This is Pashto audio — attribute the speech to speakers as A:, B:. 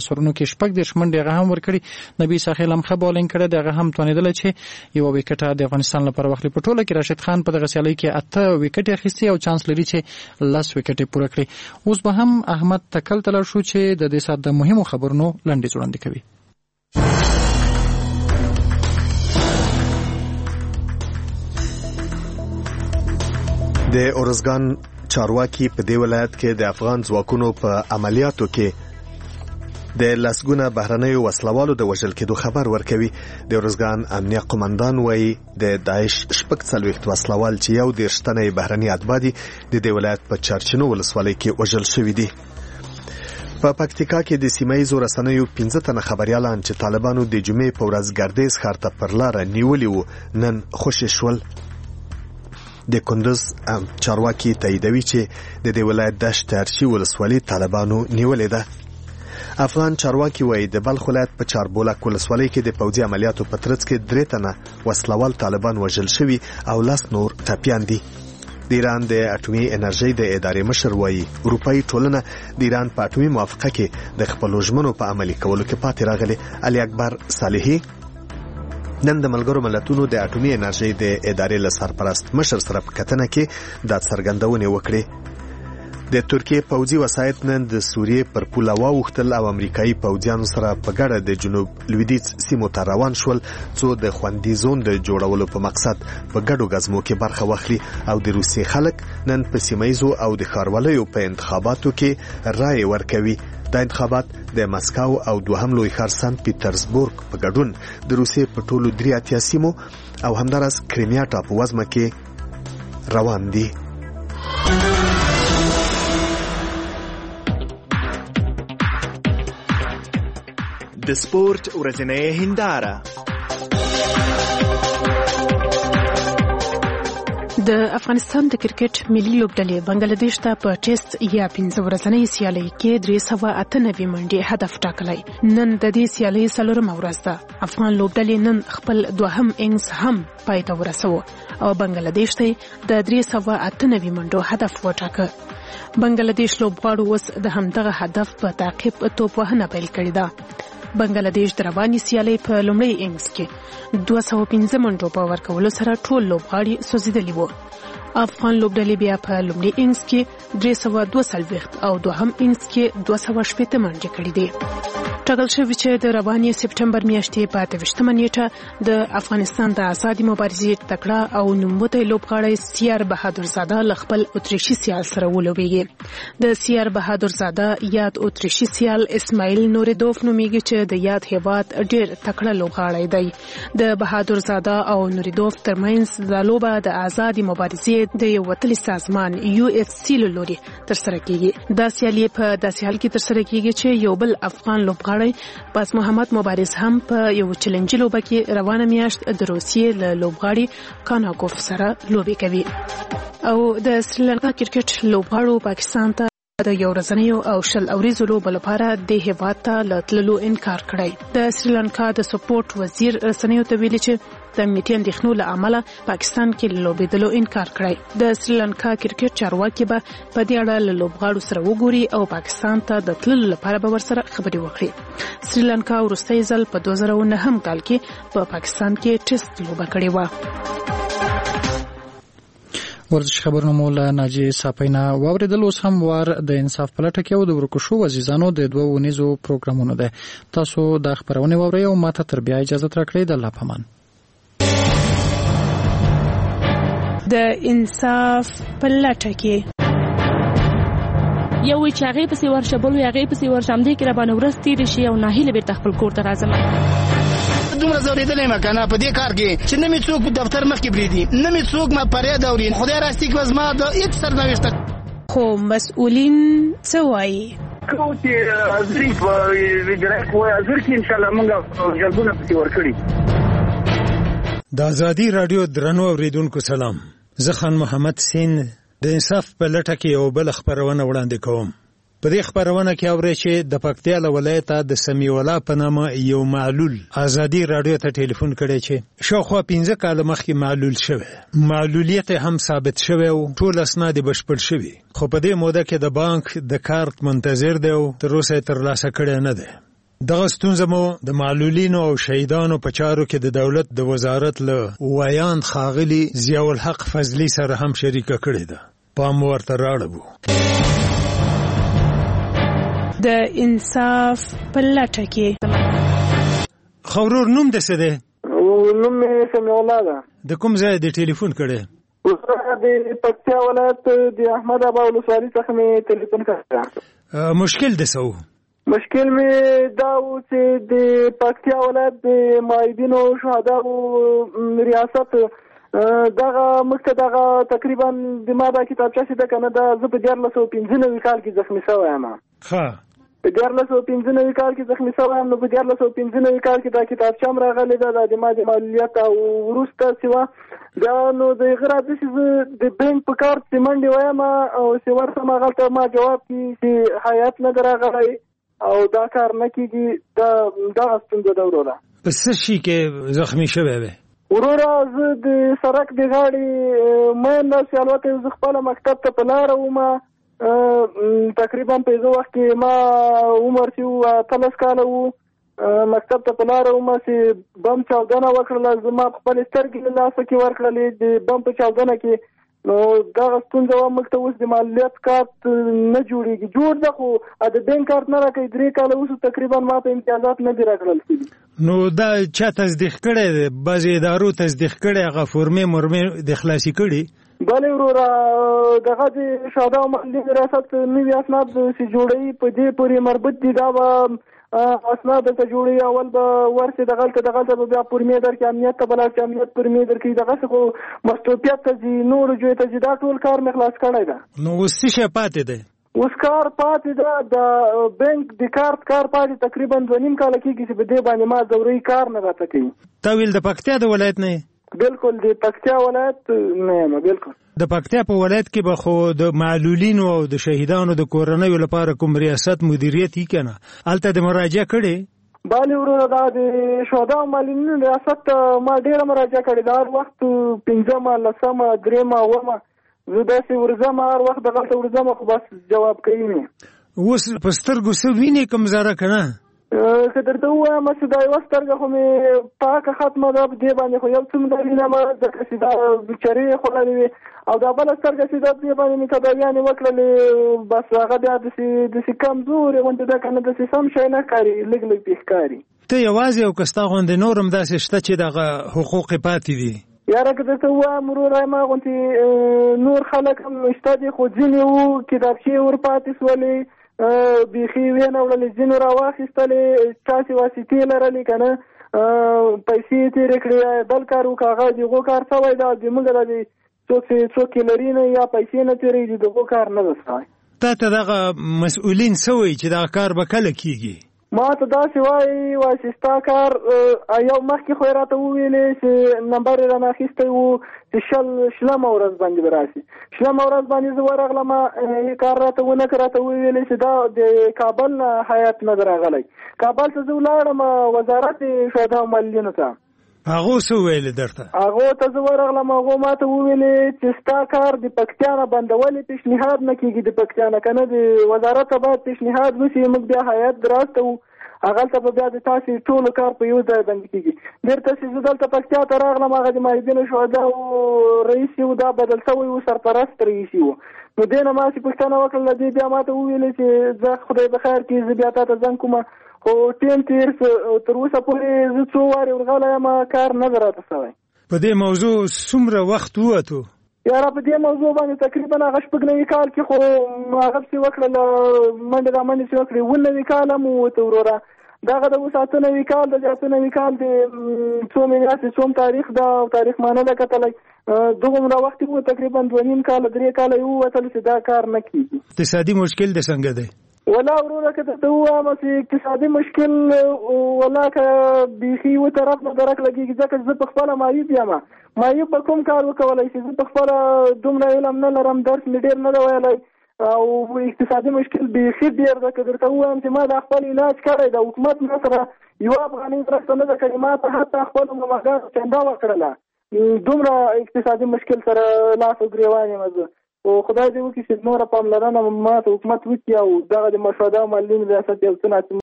A: سرونو کې 14 منډې هغه هم ورکړي. نبی ساحل هم ښه بالینګ کړی دی، هغه هم توانېدلی چې یو وکټه د افغانستان لپاره واخلي. په ټوله کې راشد خان په دغه سیالۍ کې 8 وکټې اخیستي او چانس لري چې 10 وکټې پوره کړي. اوس به هم احمد تکل ته لاړ شو چې د دې ساعت د مهمو خبرونو لنډیز وړاندې کوي.
B: د اورزګان چارواکي په دې ولایت کې د افغان ځواکونو په عملیاتو کې د لسګونه بهرنیو وسلوالو د وژل کېدو خبر ورکوي. د اورزګان امنیه قومندان وایي د داعش 40 وسلوال چې یو 10 تنه بهرني اتباع دي د دې ولایت په چرچنو ولسوالۍ کې وژل شوي دي. په پکتیکا کې د سیمایي رسنیو 15 تنه خبريالان چې طالبانو د جمعې په ورځ ګردیز ښار ته پر لار نیولي وو نن خوشي شول. د کندوز چارواکي تاییدوي چې د دې ولایت دشت ارشي ولسوالۍ طالبانو نیولې ده. افغان چارواکي وایي د بلخ ولایت په چاربولک ولسوالۍ کې د پوځي عملیاتو په ترڅ کې 3 تنه وسلوال طالبان وژل شوي او 10 نور ټپیان دي. د ایران د اټومي انرژي د ادارې مشر وایي اروپאי ټولنه د ایران په اټومي موافقه کې د خپل ژمنو په عملي کولو کې پاتې راغلي. علي اکبر صالحي نن د ملګرو ملتونو د اټومي انرژي د ادارې له سرپرست مشر سره په کتنه کې د څرګندونې وکړې. د ترکیه پوځي وسایط نن د سوریې پر پوله واوښتل او امریکایي پوځیانو سره په ګډه د جنوب لویدیځ سیمو ته روان شول څو د خوندي زون د جوړولو په مقصد په ګډو غزمو کې برخه واخلي. او د روسیې خلک نن په سیمایزو او د ښاروالۍ په انتخاباتو کې رائے ورکوي. دا انتخابات د مسکو او دوهم لوی ښار سنت پیټرزبورګ په ګډون د روسیې په ټولو 83 سیمو او همدارس کریمیا ټاپووزمه کې روان دي.
C: د سپورت ورځنۍ هنداره.
D: د افغانستان د کرکټ ملي لوبډلې بنگلاديش ته په ټیسټ یا 15 ورځنۍ سیالۍ کې 398 منډې هدف ټاکلی. نن د دې سیالۍ څلورمه ورځ ده. افغان لوبډلې نن خپل دوهم اننګز هم پای ته ورسوه او بنگلاديش ته د 398 منډو هدف وټاکه. بنگلاديش لوبغاړو اوس د همدغه هدف په تعقیب توپ وهنه پیل کړې ده. بنگلاديش د رواني سیالۍ په لومړۍ اننګز کې 215 منډو په ورکولو سره ټول لوبغاړي سوځېدلي وو. افغان لوبډلې بیا په لومړۍ اننګز کې 342 او دوهم اننګز کې 280 منډې کړې دي. ټاکل شوی چې د رواني سپټمبر میاشتې په 28مه نیټه د افغانستان د آزادي مبارزې تکړه او نوموتی لوبغاړی سیار بهادر زاده له خپل اتریشي سیال سره ولوبېږي. د سیار بهادر زاده یاد اتریشي سیال اسماعیل نوریدوف نومیږي چې د یاد هیواد ډېر تکړه لوبغاړی دی. د بهادر زاده او نوریدوف ترمنځ د لوبه د آزادي مبارزې د یو وتلي سازمان UFC لوري ترسره کیږي. دا سیالي په داسې حال کې ترسره کیږي چې یو بل افغان لوبغاړی پاس محمد مبارز هم په یو چیلنج لوبه کې روانه میاشت د روسیې له لوبغاړي کاناکوف سره لوبي کوي. او د سریلانکا کرکټ لوبغاړو پاکستان ته د یو ورځنیو او شل اوریزو لوبو لپاره د هیواد ته له تللو انکار کړی. د سریلانکا د سپورټ وزیر رسنیو ته ویلي چې د امنیتي اندېښنو له امله پاکستان کې لوبېدلو انکار کړی. د سریلانکا کرکټ چارواکي به په دې اړه له لوبغاړو سره وګوري او پاکستان ته د تللو لپاره به ورسره خبرې وکړي. سریلانکا وروستی ځل په 2009 کال کې په پاکستان کې ټیسټ لوبه کړې وه.
A: ورزش خبرونه مو له ناجی صافینا واوریدل. اوس هم وار د انصاف پلټه کې او د ورکو شو عزیزانو د دوه ونیزو پروګرامونو ده. تاسو د خبرونه واورئ او ماته تر بیا اجازه راکړئ. د الله پامان.
D: د انصاف پلټه کې
E: یو چې هغه پسې ورشه بل هغه پسې ورشم دې کې را باندې ورستې شي او ناهیله به خپل کور ته راځم.
F: دومره زوریدلې مکنه په دې کار کې چې نه می څوک دفتر مخ کې بریدي نه می څوک ما پرې دورین خدای راستي کې وزما د هیڅ سرنوشت
D: خو مسؤلین څه وایي
G: کوتي ظریف وګړه کوی ازر کې ان شاء الله موږ جلبونه پتی ورکړي.
H: د ازادي رادیو درنو اوریدونکو سلام. زه خان محمد سین د انصاف په لټه کې یو بل خبرونه وړاندې کوم. په دې خبرونه کې اورئ چې د پکتیا ولایت د سمیع الله په نامه یو معلول ازادي رادیو ته ټلیفون کړی چې شاوخوا 15 کال مخکې معلول شوی. معلولیت هم ثابت شوی او ټول اسناد بشپړ شوی. خو په دې موده کې د بانک د کارت منتظر دی او تر اوسه ترلاسه کړی نه دی. دغه ستونزه مو د معلولینو او شهیدانو په چارو کې د دولت د وزارت له ویاند ښاغلي ضیاء الحق فضلي سره هم شریکه کړې ده. پام ورته راړو.
D: د انصاف په لټه کې
H: خورور نوم د څه دی؟
I: نوم یې سمیع الله ده.
H: د کوم ځای د ټلیفون کړی؟
I: د پکتیا ولایت د احمد ابا ولسوالۍ څخه مې ټلیفون کړی.
H: مشکل د څه و؟
I: مشکل مې دا و چې د پکتیا ولایت د معیدینو شهداو ریاست دغه مخکې دغه تقریبا د ما دا کتابچه چې ده که نه ده زه په 1495 کال کې زخمي شوی یم. په 1495 کال کې زخمي شوی یم. نو په 1495 کال کې دا کتابچه هم راغلې ده د ما د معلولیت او وروسته چې دا نو د هغه راځي چې زه د بینک په کارت چې منډې ویم او چې ورسم هغلته ما جواب کړي چې حیات نه ده راغلی او دا کار نه کېږي. دغه ستونزه ده وروره.
H: په څه شي کې زخمي شوی وی؟
I: وروره زه د سړک د غاړې مین داسې الوته زه خپله مکتب ته په لاره وم. تقریبا په هغه وخت کې ما عمر چې 13 کاله و. مکتب ته په لاره وم چې بم چاودنه وکړله. زما خپلې سترګې له لاسه کې ورکړلې د بم په چاودنه کې. نو دغه ستونزه وه موږ ته اوس د معلولیت کارت نه جوړېږي. جوړ ده خو د بینک کارت نه راکوي. 3 کاله اوس تقریبا ما ته امتیازات نه دي راکړل شوي.
H: نو دا چا تصدیق کړی دی؟ بعضې ادارو تصدیق کړی هغه فورمې مرمې د خلاصي کړي؟
I: بلې وروره دغه د شهداو معلولین ریاست نوي اسناد چې جوړوي په دې پورې مربوط دي. دا به اسناد ته جوړوي. اول به ورسې دغلته به بیا فورمې درکړي امنیت ته به لاړ چې امنیت فورمې درکړي. دغسې خو مستوفیت ته ځي نورو جویو ته ځي. دا ټول کار مې خلاص کړی ده.
H: نو اوس څه شی پاتې دی؟
I: اوس کار پاتې ده د بینک د کارت کار پاتې تقریبا 2.5 کاله کېږي چې په دې باندې ما ضروري کار نه راته کوي.
H: تا ویل د پکتیا د ولایت نه یې؟
I: بالکل د پکتیا ولایت نه یم. بالکل
H: د پکتیا په ولایت کې به خو د معلولینو او د شهیدانو د کورنیو لپاره کوم ریاست مدیریت یې که نه هلته د مراجعه کړې؟
I: بله وروره دا د شهداو معلولینو ریاست ما ډېره مراجعه کړې ده. هر وخت 5مه 10مه 3مه 9مه زه داسې ورځم. هر وخت دغلته ورځم خو بس جواب کوي مې.
H: اوس په سترګو څه وینې کوم زره که نه؟
I: که درته ووایم چې دا یوه سترګه خو مې پاکه ختمه ده. په دې باندې خو یو څومره وینم ځکه چې دا بیچارې یې خوړلې وې. او دا بله سترګه چې دا دې باندې مې تداویانې وکړلې بس هغه بیا داسې کمزورې غوندې ده که نه داسې سم شی نه ښکاري. لږ لږ پې ښکاري.
H: ته یوازې او که ستا غوندې نور هم داسې شته چې دغه حقوق یې پاتې دي؟
I: یاره که درته ووایم وروره ما غوندې نور خلک هم شته دي خو ځینې وو کتابچې ورپاتې شولې بیخي ویې نه وړلې. ځینو راواخیستلې چا چې واسطې لرلې که نه پیسې یې تېرې کړې. بل کار وکړه هغه د هغو کار شوی ده. زموږ د څوک یې لري نه یا پیسې نه تېرېږي د هغو کار نه ده شوی.
H: تا ته دغه مسؤلین څه وایي چې دغه کار به کله کېږي؟
I: ما ته داسې وایي چې ستا کار یو مخکې خو یې راته وویلې چې نمبر یې رانه اخیستی و چې شلمه ورځ باندې به راشي. شلمه ورځ باندې زه ورغلم کار راته ونه کړ. راته وویلې چې دا د کابل نه هیات نه ده راغلی. کابل ته زه ولاړم وزارت شهداو معلولینو ته.
H: هغو څه وویلې درته؟
I: هغو ته زه ورغلم. هغو ما ته وویلې چې ستا کار د پکتیا نه بندولې پیشنهاد نه کېږي. د پکتیا نه که نه د وزارت ته باید پیشنهاد وشي. موږ بیا هیات راستو هغلته به بیا د تاسې ټولو کار په یو ځای باندې کېږي. بېرته چې زه دلته پکتیا ته راغلم هغه د معیدینو شهداو رئیس و دا بدل شوی و سرپرست رئیس و. نو دې نه ما چې پوښتنه وکړله دې بیا ما ته وویلې چې زه خدای به خیر کړي زه بیا تا ته زنګ کوم. خو ټیم تېر تر اوسه پورې زه څو وارې ورغلی یم کار نه ده راته شوی.
H: په دې موضوع څومره وخت ووتو؟
I: یاره په دې موضوع باندې تقریبا هغه 9 کال کې خو هغه پسې وکړله منډې را منډې چې وکړې 19 کاله مو ووته وروره. دغه د اوس 8 کال د 8 کال د څو میاشتې څوم تاریخ ده او تاریخ ما نه ده کتلی. دغومره وخت و تقریبا 2.5 کاله 3 کاله یې ووتل چې دا کار نه کېږي.
H: اقتصادي مشکل د څنګه دی؟
I: ولا وروره که درته ووایم چې اقتصادي مشکل ولا که بیخي و طرف نه درک لګېږي ځکه زه په خپله معیوب یم. معیوب به کوم کار وکولی شي؟ زه په خپله دومره علم نه لرم. درس مې ډېر نه ده ویلی او اقتصادي مشکل بیخي ډېر ده. که درته ووایم چې ما دا خپل علاج کړی ده حکومت ما سره یوه افغانۍ مرسته نه ده کړې. ما ته حتی خپلو مماګانو چنده وکړله. دومره اقتصادي مشکل سره لاس او ګرېوان یم زه. او خدای دې وکړي چې نوره پاملرنه ما ته حکومت وکړي او دغه د شهداو معلولینو ریاست یو څه